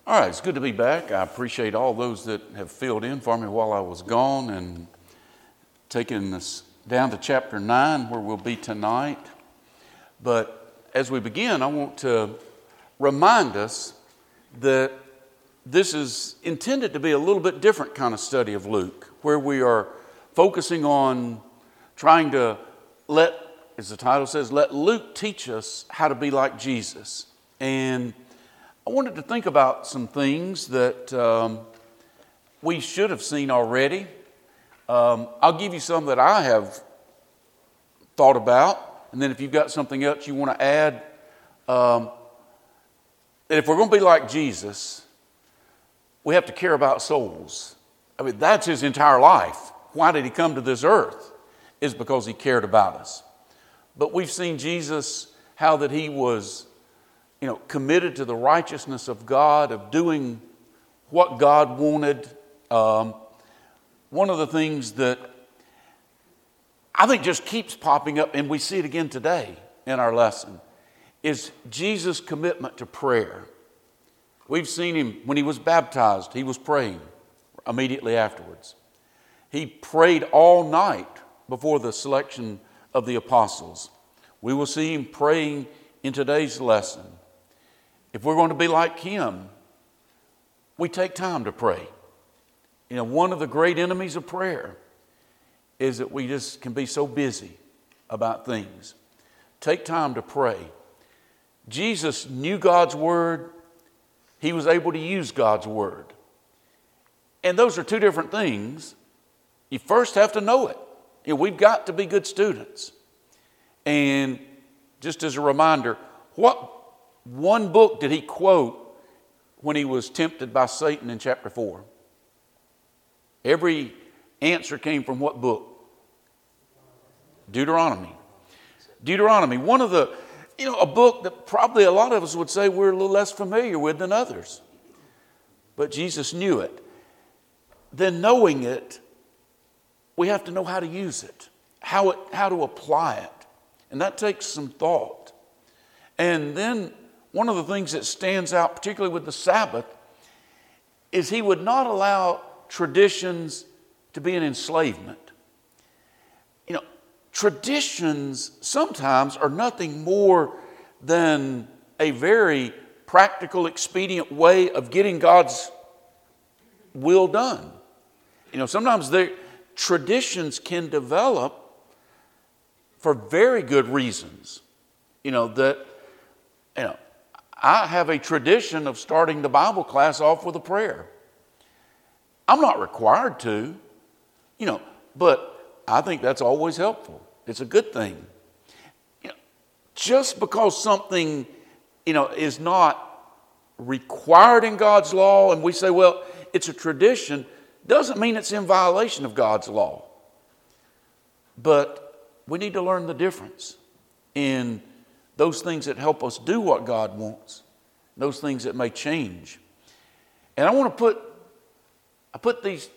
All right, it's good to be back. I appreciate all those that have filled in for me while I was gone and taking us down to chapter 9 where we'll be tonight. But as we begin, I want to remind us that this is intended to be a little bit different kind of study of Luke, where we are focusing on trying to let, as the title says, let Luke teach us how to be like Jesus. And I wanted to think about some things that we should have seen already. I'll give you some that I have thought about, and then if you've got something else you want to add, that if we're going to be like Jesus, we have to care about souls. I mean, that's his entire life. Why did he come to this earth? Is because he cared about us. But we've seen Jesus, how that he was committed to the righteousness of God, of doing what God wanted. One of the things that I think just keeps popping up, and we see it again today in our lesson, is Jesus' commitment to prayer. We've seen him when he was baptized, he was praying immediately afterwards. He prayed all night before the selection of the apostles. We will see him praying in today's lesson. If we're going to be like him, we take time to pray. One of the great enemies of prayer is that we just can be so busy about things. Take time to pray. Jesus knew God's word. He was able to use God's word. And those are two different things. You first have to know it. We've got to be good students. And just as a reminder, what one book did he quote when he was tempted by Satan in chapter 4? Every answer came from what book? Deuteronomy. Deuteronomy, one of the, a book that probably a lot of us would say we're a little less familiar with than others. But Jesus knew it. Then knowing it, we have to know how to use it, how to apply it. And that takes some thought. And then one of the things that stands out, particularly with the Sabbath, is he would not allow traditions to be an enslavement. Traditions sometimes are nothing more than a very practical, expedient way of getting God's will done. Sometimes traditions can develop for very good reasons. I have a tradition of starting the Bible class off with a prayer. I'm not required to, but I think that's always helpful. It's a good thing. Just because something, is not required in God's law, and we say, well, it's a tradition, doesn't mean it's in violation of God's law. But we need to learn the difference in those things that help us do what God wants, those things that may change. And I put these,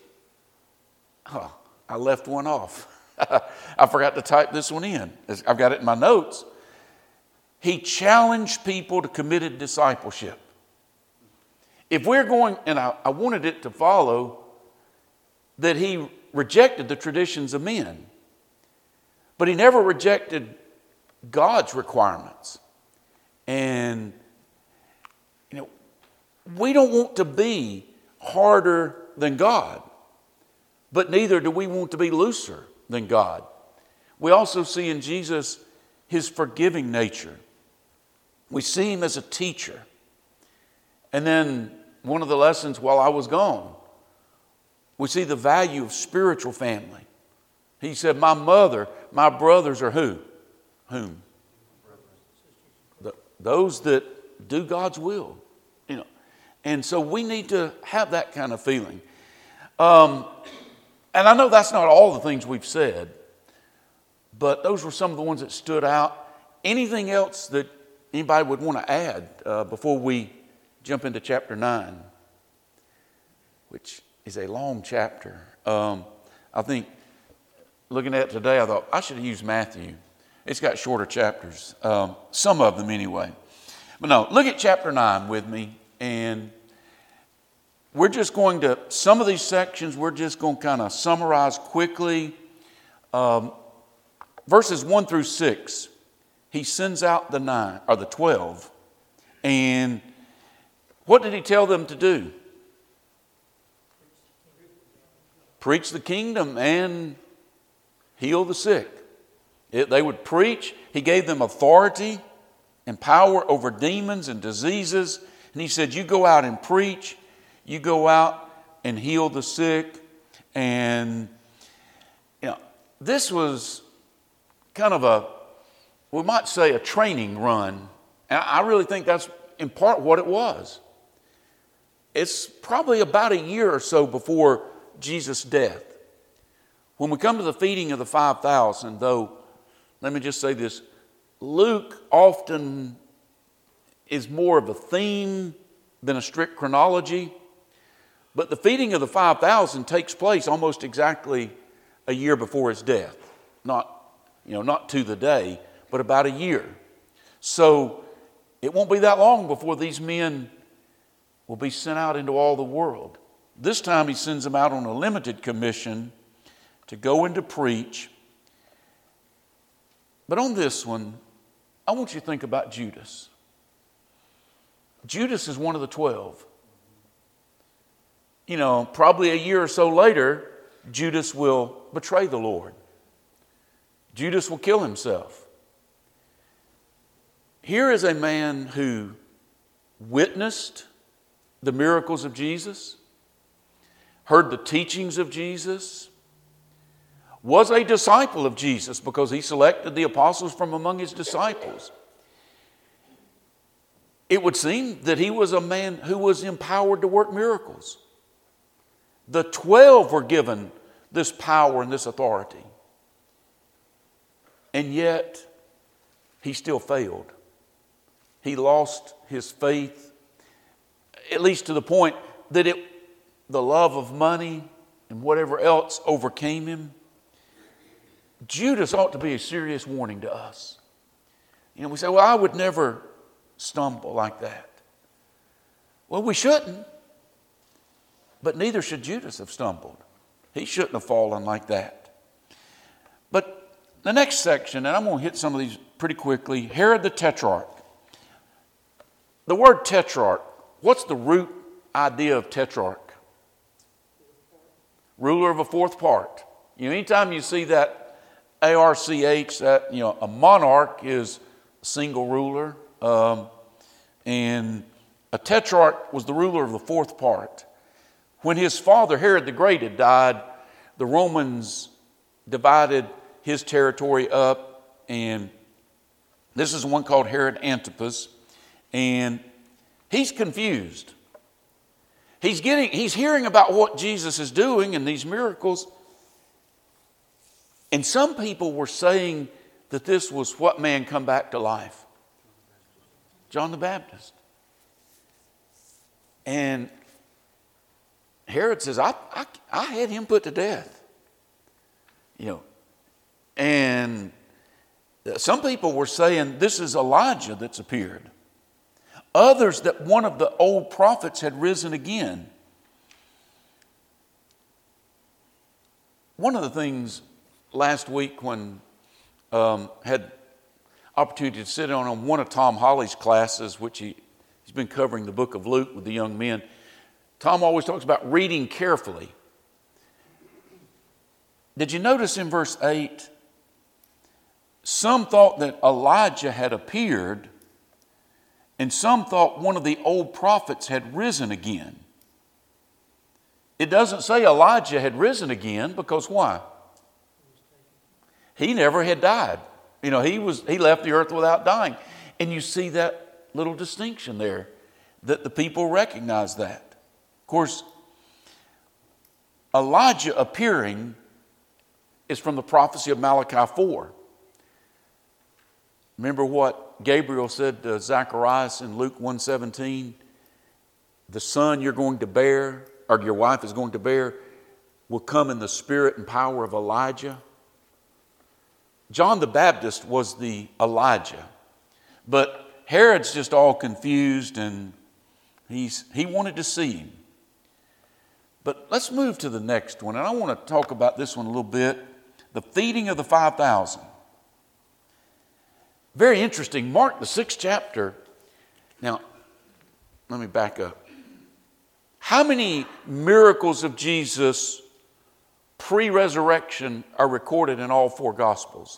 I left one off. I forgot to type this one in. I've got it in my notes. He challenged people to committed discipleship. If we're going, and I wanted it to follow that he rejected the traditions of men, but he never rejected God's requirements. And, we don't want to be harder than God, but neither do we want to be looser than God. We also see in Jesus his forgiving nature. We see him as a teacher. And then one of the lessons while I was gone, we see the value of spiritual family. He said, my mother, my brothers are who? Whom? Those that do God's will. And so we need to have that kind of feeling. And I know that's not all the things we've said, but those were some of the ones that stood out. Anything else that anybody would want to add before we jump into chapter 9, which is a long chapter. I think looking at it today, I thought I should have used Matthew. It's got shorter chapters, some of them anyway. But no, look at chapter 9 with me. And we're just going to, some of these sections, we're just going to kind of summarize quickly. Verses 1 through 6, he sends out the 12. And what did he tell them to do? Preach the kingdom and heal the sick. They would preach. He gave them authority and power over demons and diseases. And he said, you go out and preach. You go out and heal the sick. And, this was kind of we might say a training run. And I really think that's in part what it was. It's probably about a year or so before Jesus' death. When we come to the feeding of the 5,000, though, let me just say this. Luke often is more of a theme than a strict chronology. But the feeding of the 5,000 takes place almost exactly a year before his death. Not to the day, but about a year. So it won't be that long before these men will be sent out into all the world. This time he sends them out on a limited commission to go and to preach. But on this one, I want you to think about Judas. Judas is one of the 12. Probably a year or so later, Judas will betray the Lord. Judas will kill himself. Here is a man who witnessed the miracles of Jesus, heard the teachings of Jesus, was a disciple of Jesus because he selected the apostles from among his disciples. It would seem that he was a man who was empowered to work miracles. The 12 were given this power and this authority. And yet, he still failed. He lost his faith, at least to the point that the love of money and whatever else overcame him. Judas ought to be a serious warning to us. We say, well, I would never stumble like that. Well, we shouldn't. But neither should Judas have stumbled. He shouldn't have fallen like that. But the next section, and I'm going to hit some of these pretty quickly. Herod the Tetrarch. The word tetrarch, what's the root idea of tetrarch? Ruler of a fourth part. Anytime you see that ARCH, that a monarch is a single ruler, and a tetrarch was the ruler of the fourth part. When his father Herod the Great had died, the Romans divided his territory up, and this is one called Herod Antipas, and he's confused. He's hearing about what Jesus is doing and these miracles, and some people were saying that this was what man come back to life? John the Baptist. And Herod says, I had him put to death. And some people were saying this is Elijah that's appeared. Others that one of the old prophets had risen again. One of the things last week when had opportunity to sit on one of Tom Holly's classes, which he's been covering the book of Luke with the young men. Tom always talks about reading carefully. Did you notice in verse 8, some thought that Elijah had appeared, and some thought one of the old prophets had risen again. It doesn't say Elijah had risen again, because why? He never had died. He left the earth without dying. And you see that little distinction there, that the people recognize that. Of course, Elijah appearing is from the prophecy of Malachi 4. Remember what Gabriel said to Zacharias in Luke 1:17? The son you're going to bear, or your wife is going to bear, will come in the spirit and power of Elijah. John the Baptist was the Elijah. But Herod's just all confused, and he wanted to see him. But let's move to the next one, and I want to talk about this one a little bit. The feeding of the 5,000. Very interesting. Mark, the 6th chapter. Now, let me back up. How many miracles of Jesus pre-resurrection are recorded in all 4 Gospels?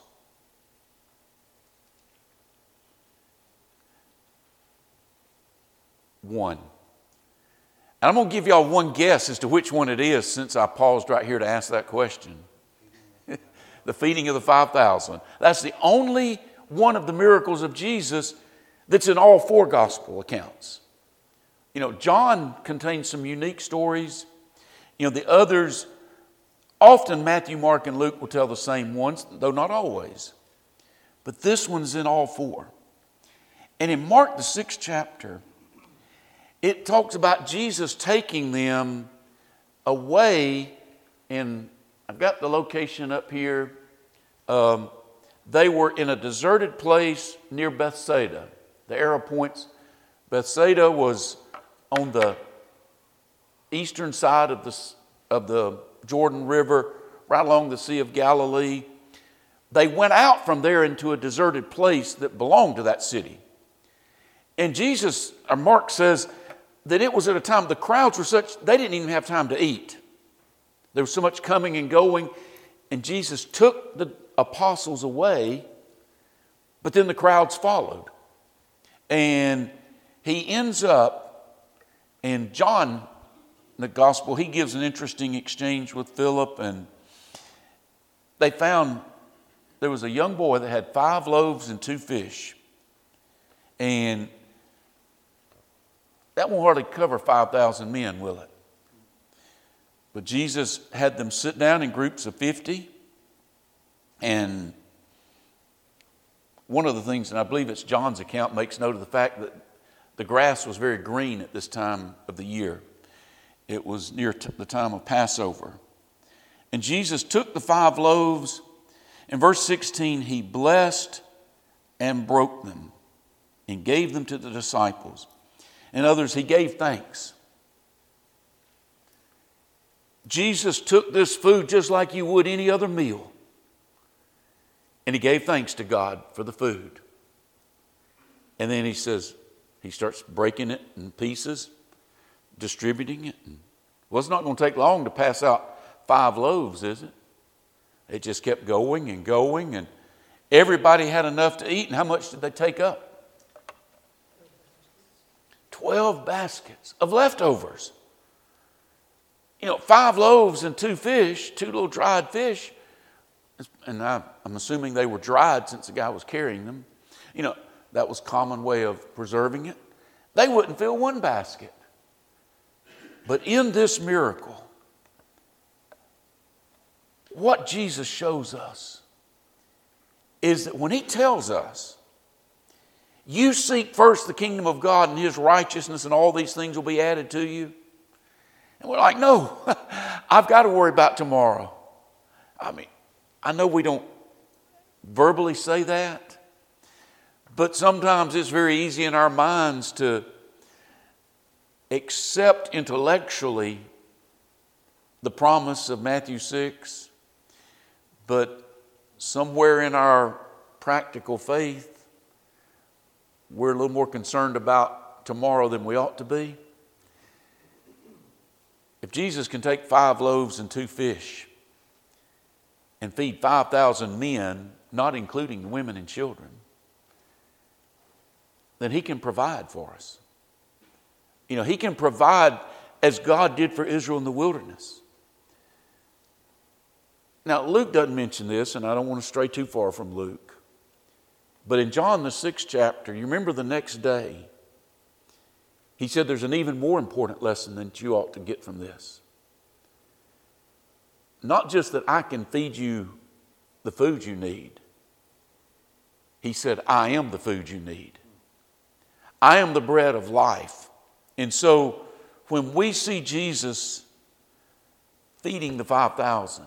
1. And I'm going to give y'all one guess as to which one it is, since I paused right here to ask that question. The feeding of the 5,000. That's the only one of the miracles of Jesus that's in all 4 gospel accounts. You know, John contains some unique stories. You know, the others, often Matthew, Mark, and Luke will tell the same ones, though not always. But this one's in all 4. And in Mark, the 6th chapter, it talks about Jesus taking them away in, I've got the location up here. They were in a deserted place near Bethsaida. The arrow points. Bethsaida was on the eastern side of the Jordan River, right along the Sea of Galilee. They went out from there into a deserted place that belonged to that city. And Jesus, or Mark says, that it was at a time the crowds were such, they didn't even have time to eat. There was so much coming and going, and Jesus took the apostles away, but then the crowds followed. And he ends up, and John, the gospel, he gives an interesting exchange with Philip, and they found there was a young boy that had 5 loaves and 2 fish. And that won't hardly cover 5,000 men, will it? But Jesus had them sit down in groups of 50. And one of the things, and I believe it's John's account, makes note of the fact that the grass was very green at this time of the year. It was near the time of Passover. And Jesus took the 5 loaves. In verse 16, he blessed and broke them and gave them to the disciples. And others, he gave thanks. Jesus took this food just like you would any other meal. And he gave thanks to God for the food. And then he says, he starts breaking it in pieces, distributing it. Well, it's not going to take long to pass out 5 loaves, is it? It just kept going and going. And everybody had enough to eat. And how much did they take up? 12 baskets of leftovers. You know, 5 loaves and 2 fish, 2 little dried fish. And I'm assuming they were dried since the guy was carrying them. You know, that was a common way of preserving it. They wouldn't fill 1 basket. But in this miracle, what Jesus shows us is that when he tells us, you seek first the kingdom of God and his righteousness, and all these things will be added to you. And we're like, no, I've got to worry about tomorrow. I mean, I know we don't verbally say that, but sometimes it's very easy in our minds to accept intellectually the promise of Matthew 6, but somewhere in our practical faith, we're a little more concerned about tomorrow than we ought to be. If Jesus can take 5 loaves and 2 fish and feed 5,000 men, not including the women and children, then he can provide for us. You know, he can provide as God did for Israel in the wilderness. Now, Luke doesn't mention this, and I don't want to stray too far from Luke. But in John, the 6th chapter, you remember the next day, he said there's an even more important lesson than you ought to get from this. Not just that I can feed you the food you need. He said, I am the food you need. I am the bread of life. And so when we see Jesus feeding the 5,000,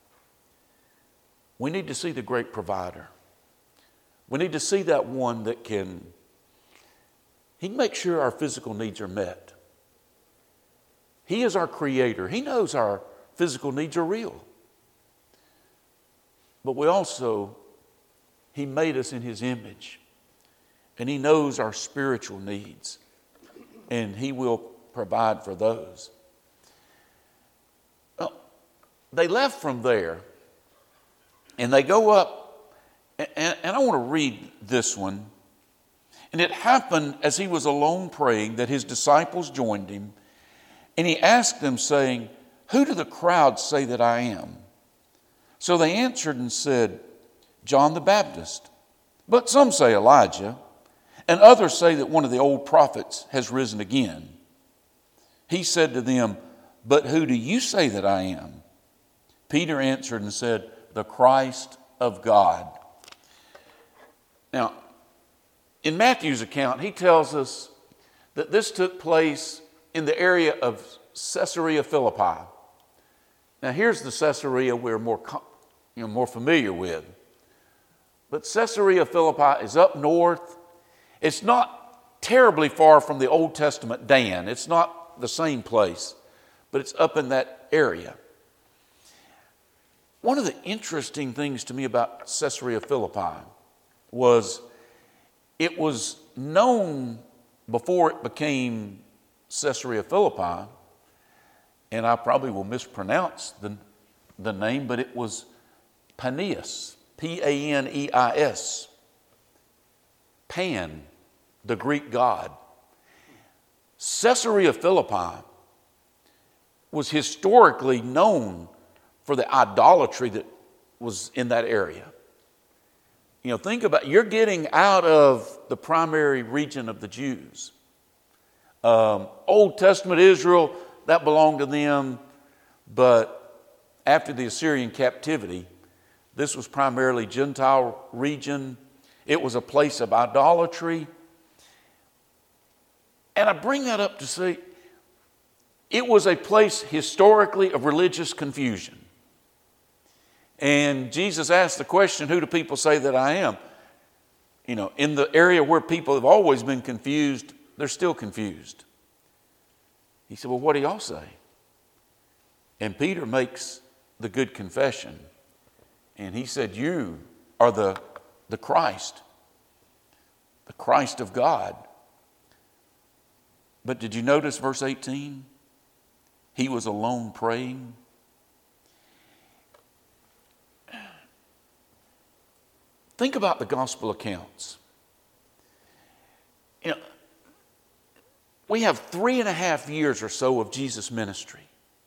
we need to see the great provider. We need to see that one that he can make sure our physical needs are met. He is our creator. He knows our physical needs are real. But He made us in His image. And He knows our spiritual needs. And He will provide for those. Well, they left from there. And they go up. And I want to read this one. And it happened as He was alone praying that His disciples joined Him. And He asked them, saying, "Who do the crowd say that I am?" So they answered and said, "John the Baptist. But some say Elijah, and others say that one of the old prophets has risen again." He said to them, "But who do you say that I am?" Peter answered and said, "The Christ of God." Now, in Matthew's account, he tells us that this took place in the area of Caesarea Philippi. Now, here's the Caesarea we're more familiar with. But Caesarea Philippi is up north. It's not terribly far from the Old Testament Dan. It's not the same place, but it's up in that area. One of the interesting things to me about Caesarea Philippi was it was known before it became Caesarea Philippi, and I probably will mispronounce the name, but it was Paneas, Paneis. Pan, the Greek god. Caesarea Philippi was historically known for the idolatry that was in that area. You know, think about, you're getting out of the primary region of the Jews. Old Testament Israel, that belonged to them, but after the Assyrian captivity, this was primarily Gentile region. It was a place of idolatry. And I bring that up to say it was a place historically of religious confusion. And Jesus asked the question, "Who do people say that I am?" You know, in the area where people have always been confused, they're still confused. He said, "Well, what do y'all say?" And Peter makes the good confession. And he said, "You are the Christ of God." But did you notice verse 18? He was alone praying. Think about the gospel accounts. You know, we have 3.5 years or so of Jesus' ministry.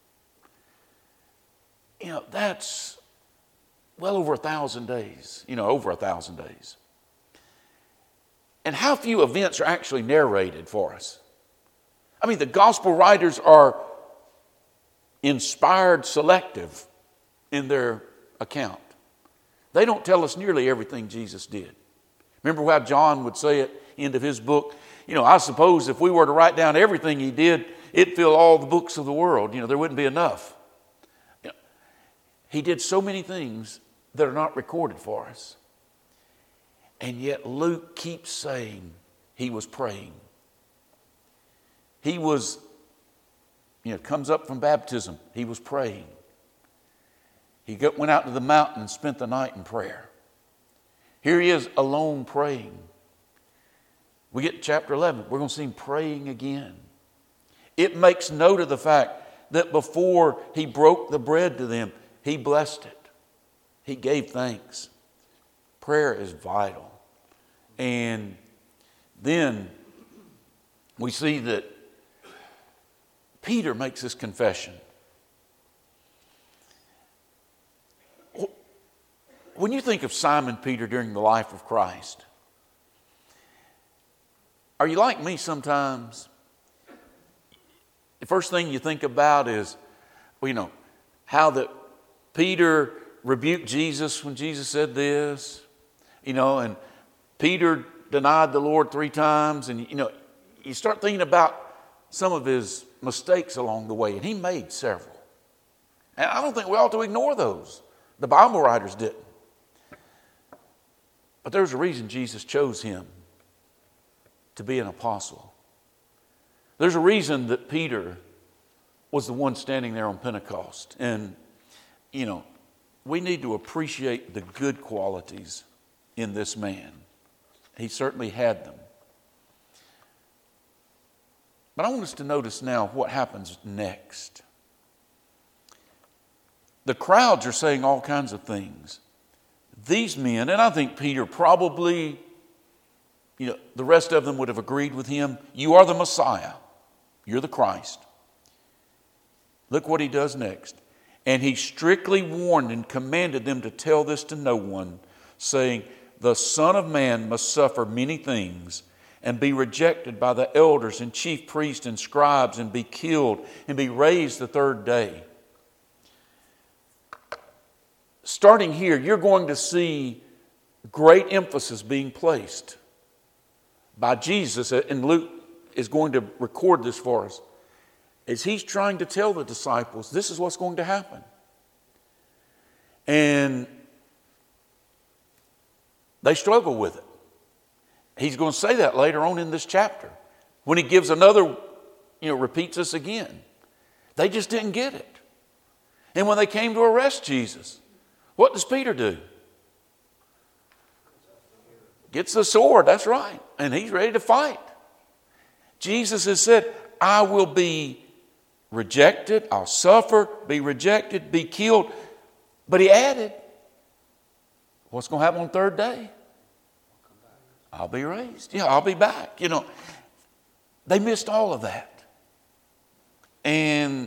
You know, that's well over 1,000 days, over 1,000 days. And how few events are actually narrated for us? I mean, the gospel writers are inspired selective in their account. They don't tell us nearly everything Jesus did. Remember how John would say at the end of his book, I suppose if we were to write down everything he did, it'd fill all the books of the world. There wouldn't be enough. He did so many things that are not recorded for us. And yet Luke keeps saying he was praying. He was, comes up from baptism. He was praying. He went out to the mountain and spent the night in prayer. Here he is alone praying. We get to chapter 11. We're going to see him praying again. It makes note of the fact that before he broke the bread to them, he blessed it. He gave thanks. Prayer is vital. And then we see that Peter makes this confession. When you think of Simon Peter during the life of Christ, are you like me sometimes? The first thing you think about is, how that Peter rebuked Jesus when Jesus said this, and Peter denied the Lord 3 times. And, you start thinking about some of his mistakes along the way, and he made several. And I don't think we ought to ignore those. The Bible writers didn't. But there's a reason Jesus chose him to be an apostle. There's a reason that Peter was the one standing there on Pentecost. And, we need to appreciate the good qualities in this man. He certainly had them. But I want us to notice now what happens next. The crowds are saying all kinds of things. These men, and I think Peter probably, the rest of them would have agreed with him. You are the Messiah. You're the Christ. Look what he does next. And he strictly warned and commanded them to tell this to no one, saying, the Son of Man must suffer many things and be rejected by the elders and chief priests and scribes and be killed and be raised the third day. Starting here, you're going to see great emphasis being placed by Jesus, and Luke is going to record this for us, as he's trying to tell the disciples, this is what's going to happen. And they struggle with it. He's going to say that later on in this chapter. When he gives another, repeats this again. They just didn't get it. And when they came to arrest Jesus, what does Peter do? Gets the sword, that's right. And he's ready to fight. Jesus has said, I will be rejected, I'll suffer, be rejected, be killed. But he added, what's going to happen on the third day? I'll be raised. Yeah, I'll be back. They missed all of that. And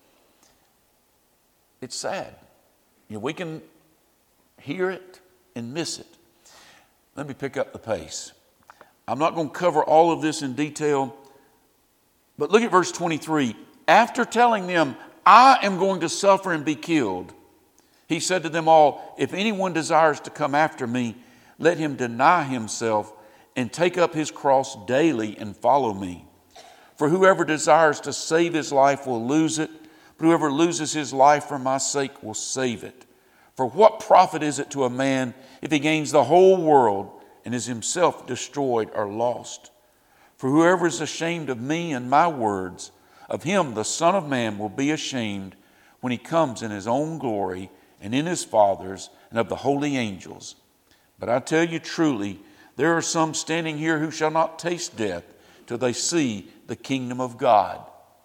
it's sad. We can hear it and miss it. Let me pick up the pace. I'm not going to cover all of this in detail, but look at verse 23. After telling them, I am going to suffer and be killed, he said to them all, if anyone desires to come after me, let him deny himself and take up his cross daily and follow me. For whoever desires to save his life will lose it, but whoever loses his life for my sake will save it. For what profit is it to a man if he gains the whole world and is himself destroyed or lost? For whoever is ashamed of me and my words, of him the Son of Man will be ashamed when he comes in his own glory and in his Father's and of the holy angels. But I tell you truly, there are some standing here who shall not taste death till they see the kingdom of God.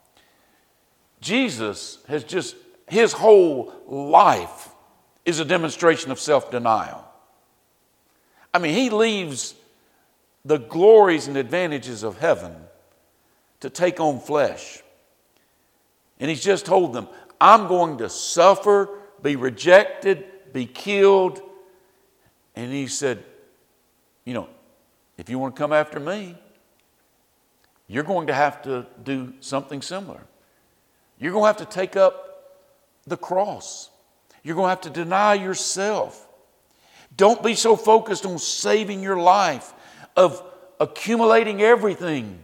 Jesus his whole life is a demonstration of self-denial. He leaves the glories and advantages of heaven to take on flesh. And he's just told them, I'm going to suffer, be rejected, be killed. And he said, if you want to come after me, you're going to have to do something similar. You're going to have to take up the cross. You're going to have to deny yourself. Don't be so focused on saving your life, of accumulating everything.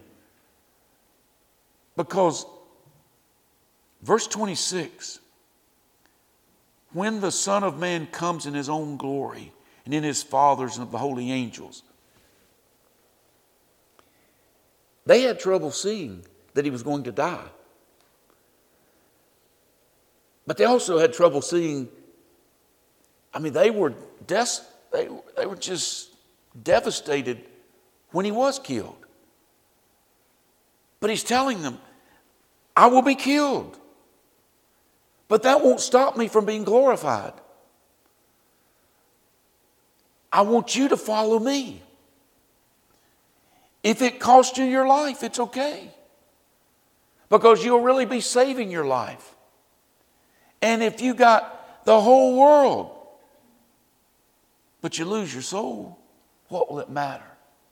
Because verse 26, when the Son of Man comes in his own glory and in his Father's and of the holy angels, they had trouble seeing that he was going to die. But they also had trouble seeing, they were just devastated when he was killed. But he's telling them, I will be killed. But that won't stop me from being glorified. I want you to follow me. If it costs you your life, it's okay. Because you'll really be saving your life. And if you got the whole world, but you lose your soul, what will it matter?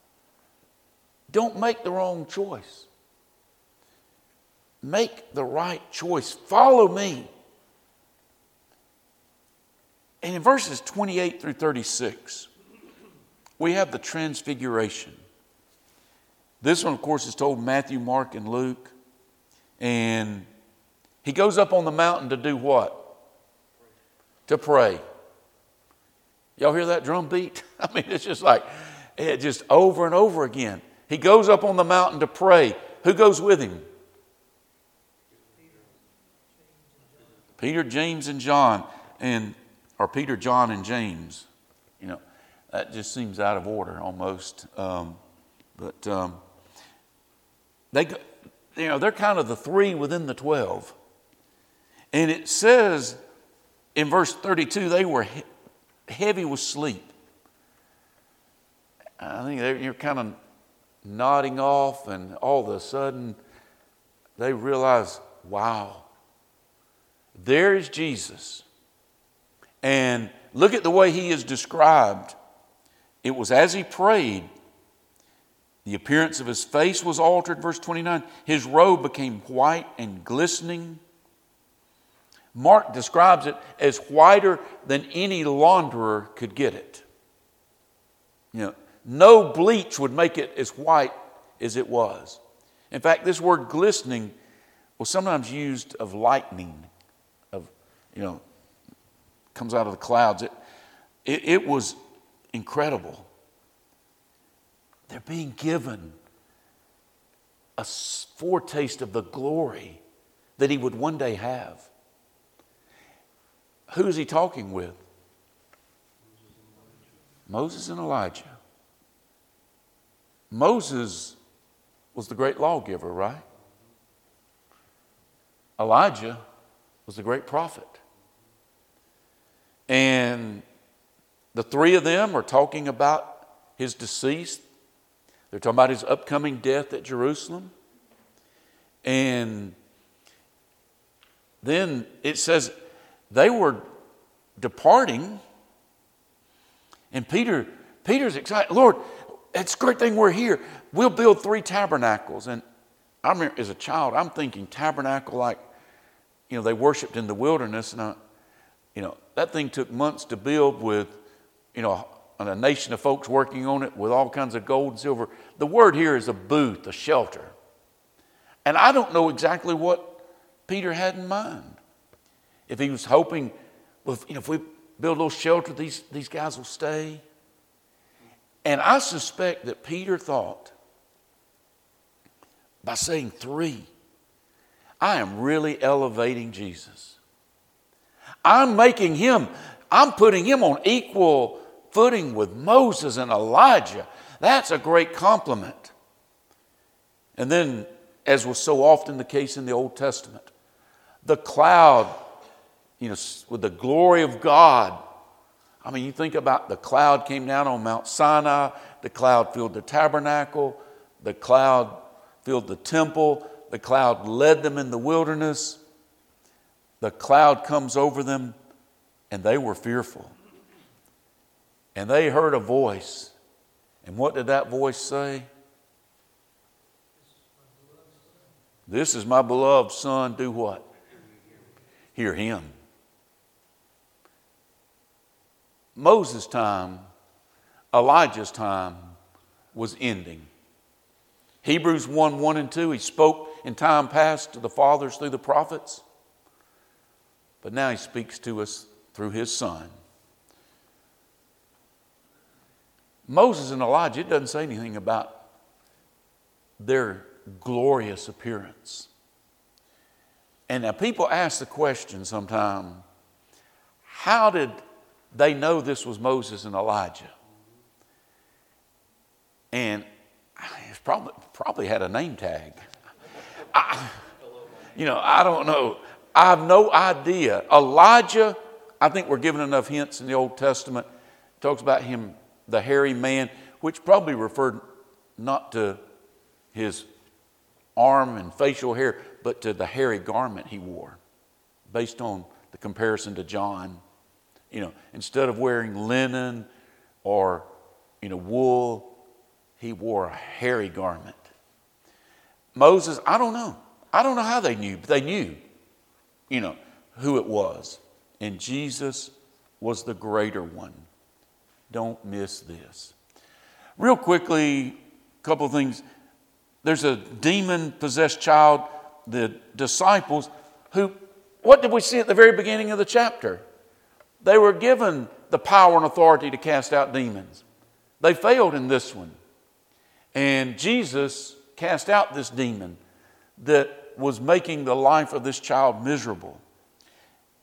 Don't make the wrong choice. Make the right choice. Follow me. And in verses 28 through 36, we have the transfiguration. This one, of course, is told in Matthew, Mark, and Luke. And he goes up on the mountain to do what? To pray. Y'all hear that drum beat? It's just like, just over and over again. He goes up on the mountain to pray. Who goes with him? Peter, James, and John, or Peter, John, and James. That just seems out of order almost. But they're kind of the three within the 12. And it says in verse 32, they were heavy with sleep. I think you're kind of nodding off, and all of a sudden they realize, wow, there is Jesus. And look at the way he is described. It was as he prayed, the appearance of his face was altered, verse 29. His robe became white and glistening. Mark describes it as whiter than any launderer could get it. No bleach would make it as white as it was. In fact, this word glistening was sometimes used of lightning, comes out of the clouds. It was incredible. They're being given a foretaste of the glory that he would one day have. Who is he talking with? Moses and Elijah. Moses was the great lawgiver, right? Elijah was the great prophet. And the three of them are talking about his decease. They're talking about his upcoming death at Jerusalem. And then it says they were departing. And Peter's excited. Lord, it's a great thing we're here. We'll build 3 tabernacles. And I remember as a child, I'm thinking tabernacle like, they worshiped in the wilderness. And, that thing took months to build with, a nation of folks working on it with all kinds of gold and silver. The word here is a booth, a shelter. And I don't know exactly what Peter had in mind. If he was hoping, if we build a little shelter, these guys will stay. And I suspect that Peter thought, by saying 3, I am really elevating Jesus. I'm putting him on equal footing with Moses and Elijah. That's a great compliment. And then, as was so often the case in the Old Testament, the cloud, with the glory of God. I mean, you think about the cloud came down on Mount Sinai, the cloud filled the tabernacle, the cloud filled the temple, the cloud led them in the wilderness. The cloud comes over them, and they were fearful. And they heard a voice. And what did that voice say? This is my beloved son. Do what? Hear him. Moses' time, Elijah's time was ending. Hebrews 1:1 and 2, he spoke in time past to the fathers through the prophets. But now he speaks to us through his son. Moses and Elijah, it doesn't say anything about their glorious appearance. And now people ask the question sometime, how did they know this was Moses and Elijah? And it's probably had a name tag. I don't know. I have no idea. Elijah, I think we're given enough hints in the Old Testament. It talks about him, the hairy man, which probably referred not to his arm and facial hair, but to the hairy garment he wore, based on the comparison to John. Instead of wearing linen or, wool, he wore a hairy garment. Moses, I don't know. I don't know how they knew, but they knew, who it was. And Jesus was the greater one. Don't miss this. Real quickly, a couple of things. There's a demon-possessed child, the disciples, who, what did we see at the very beginning of the chapter? They were given the power and authority to cast out demons. They failed in this one. And Jesus cast out this demon that was making the life of this child miserable.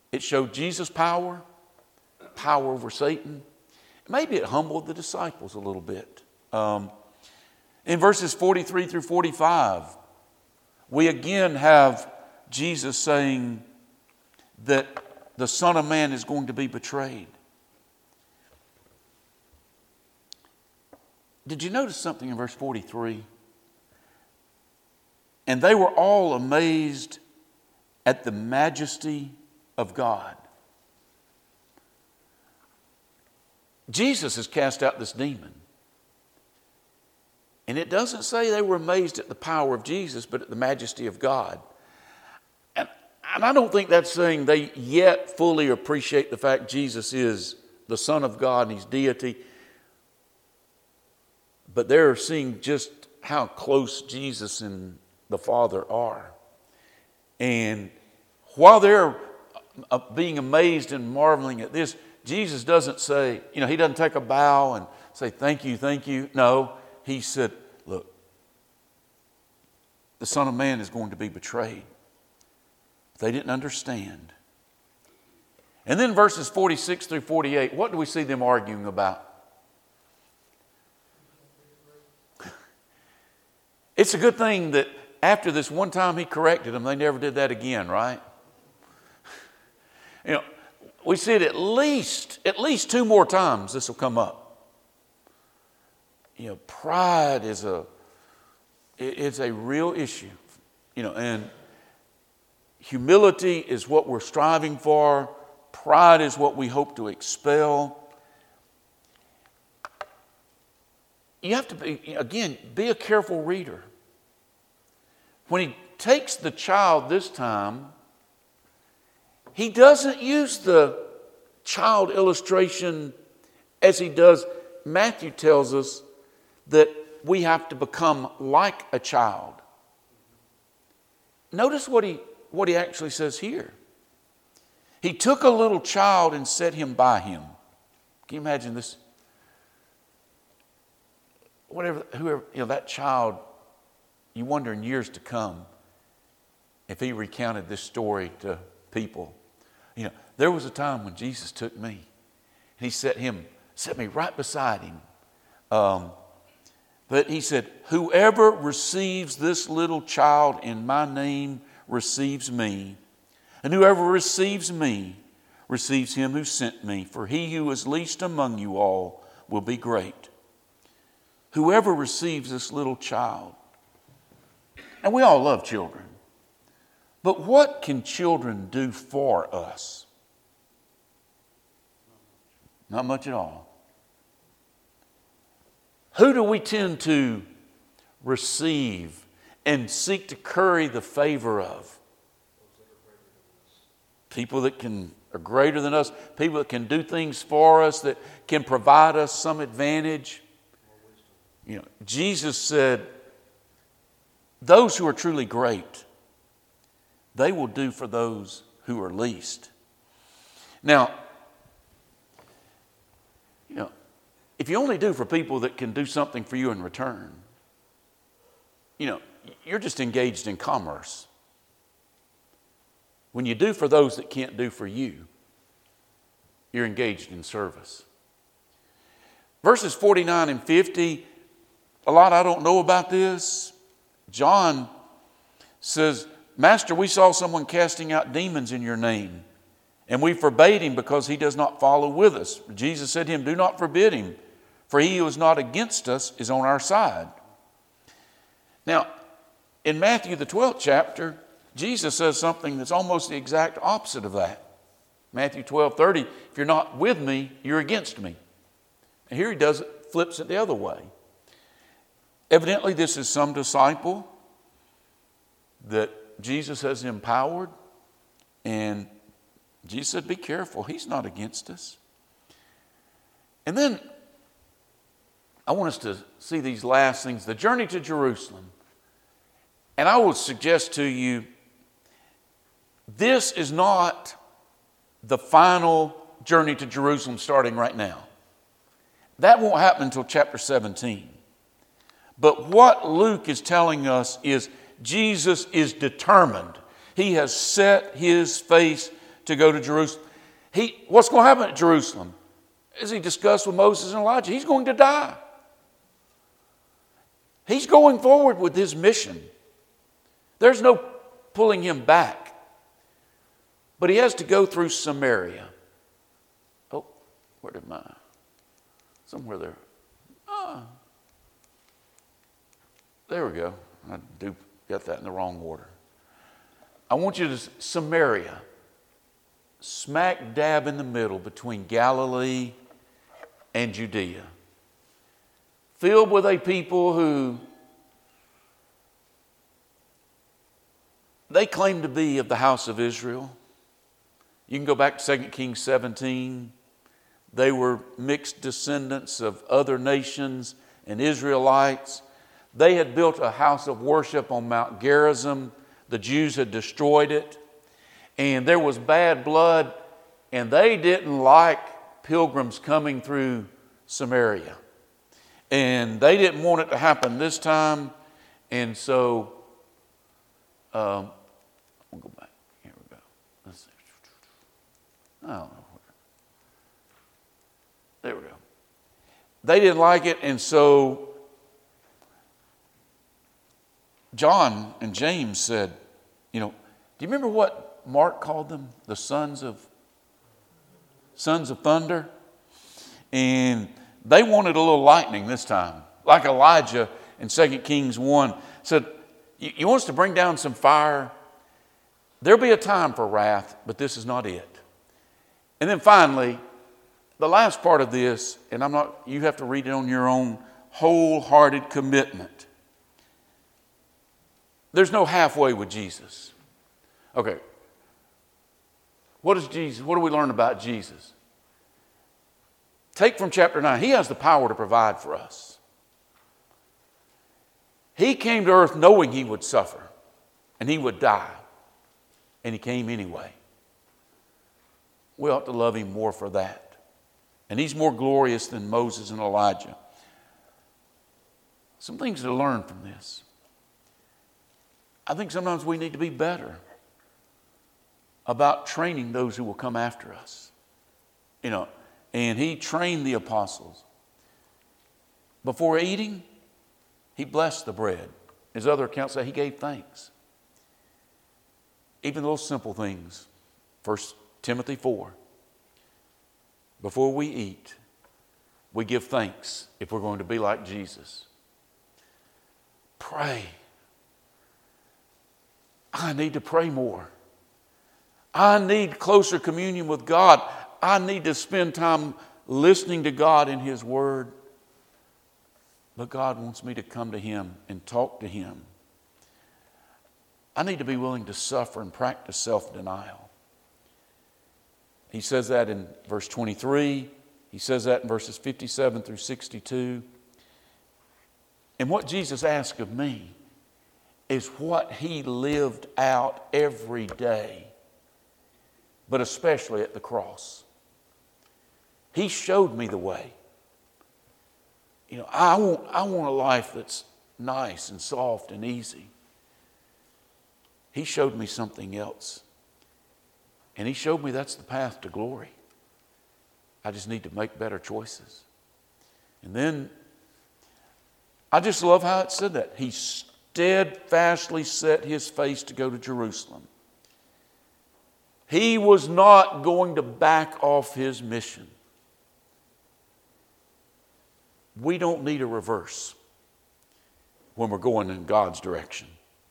It showed Jesus' power over Satan. Maybe it humbled the disciples a little bit. In verses 43 through 45, we again have Jesus saying that the Son of Man is going to be betrayed. Did you notice something in verse 43? And they were all amazed at the majesty of God. Jesus has cast out this demon. And it doesn't say they were amazed at the power of Jesus, but at the majesty of God. And I don't think that's saying they yet fully appreciate the fact Jesus is the Son of God and He's deity. But they're seeing just how close Jesus and the Father are. And while they're being amazed and marveling at this, Jesus doesn't say, He doesn't take a bow and say, thank you, thank you. No, He said, look, the Son of Man is going to be betrayed. They didn't understand. And then verses 46 through 48, what do we see them arguing about? It's a good thing that after this one time He corrected them, they never did that again, right? We see it at least 2 more times this will come up. Pride is a real issue. And humility is what we're striving for. Pride is what we hope to expel. You have to be a careful reader. When He takes the child this time, He doesn't use the child illustration as He does. Matthew tells us that we have to become like a child. Notice what he actually says here. He took a little child and set him by him. Can you imagine this? Whoever, that child, you wonder in years to come if he recounted this story to people. There was a time when Jesus took me and He set me right beside Him. But He said, whoever receives this little child in my name receives me. And whoever receives me receives Him who sent me. For he who is least among you all will be great. Whoever receives this little child. And we all love children. But what can children do for us? Not much at all. Who do we tend to receive and seek to curry the favor of? People that are greater than us, people that can do things for us, that can provide us some advantage. Jesus said, those who are truly great, they will do for those who are least. Now, if you only do for people that can do something for you in return, you're just engaged in commerce. When you do for those that can't do for you, you're engaged in service. Verses 49 and 50, a lot I don't know about this. John says, Master, we saw someone casting out demons in your name, and we forbade him because he does not follow with us. Jesus said to him, do not forbid him, for he who is not against us is on our side. Now, in Matthew, the 12th chapter, Jesus says something that's almost the exact opposite of that. Matthew 12:30, if you're not with me, you're against me. And here He does it, flips it the other way. Evidently, this is some disciple that Jesus has empowered. And Jesus said, be careful, he's not against us. And then I want us to see these last things, the journey to Jerusalem. And I would suggest to you, this is not the final journey to Jerusalem starting right now. That won't happen until chapter 17. But what Luke is telling us is Jesus is determined. He has set His face to go to Jerusalem. What's going to happen at Jerusalem? As he discussed with Moses and Elijah, he's going to die. He's going forward with his mission. There's no pulling him back. But he has to go through Samaria. Oh, where did my... Somewhere there. There we go. I got that in the wrong order. I want you to... Samaria. Smack dab in the middle between Galilee and Judea. Filled with a people who they claim to be of the house of Israel. You can go back to 2 Kings 17. They were mixed descendants of other nations and Israelites. They had built a house of worship on Mount Gerizim. The Jews had destroyed it. And there was bad blood. And they didn't like pilgrims coming through Samaria. And they didn't want it to happen this time. And so, we'll go back. Here we go. Let's see. I don't know. There we go. They didn't like it. And so, John and James said, do you remember what Mark called them? The sons of thunder? And they wanted a little lightning this time. Like Elijah in 2 Kings 1 said, you want us to bring down some fire? There'll be a time for wrath, but this is not it. And then finally, the last part of this, and you have to read it on your own, wholehearted commitment. There's no halfway with Jesus. Okay. What do we learn about Jesus? Take from chapter 9. He has the power to provide for us. He came to earth knowing he would suffer and he would die. And he came anyway. We ought to love him more for that. And he's more glorious than Moses and Elijah. Some things to learn from this. I think sometimes we need to be better about training those who will come after us. And he trained the apostles. Before eating, he blessed the bread. His other accounts say he gave thanks. Even those simple things. 1 Timothy 4. Before we eat, we give thanks if we're going to be like Jesus. Pray. I need to pray more. I need closer communion with God. I need to spend time listening to God in His Word. But God wants me to come to Him and talk to Him. I need to be willing to suffer and practice self-denial. He says that in verse 23. He says that in verses 57 through 62. And what Jesus asked of me is what He lived out every day, but especially at the cross. He showed me the way. I want a life that's nice and soft and easy. He showed me something else. And He showed me that's the path to glory. I just need to make better choices. And then, I just love how it said that. He steadfastly set His face to go to Jerusalem. He was not going to back off His mission. We don't need a reverse when we're going in God's direction.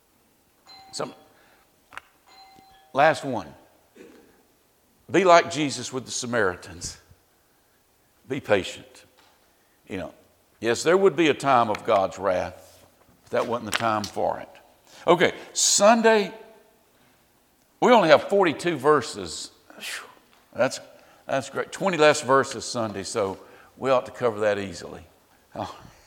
Last one. Be like Jesus with the Samaritans. Be patient. Yes, there would be a time of God's wrath, but that wasn't the time for it. Okay, Sunday, we only have 42 verses. That's great. 20 less verses Sunday, so we ought to cover that easily.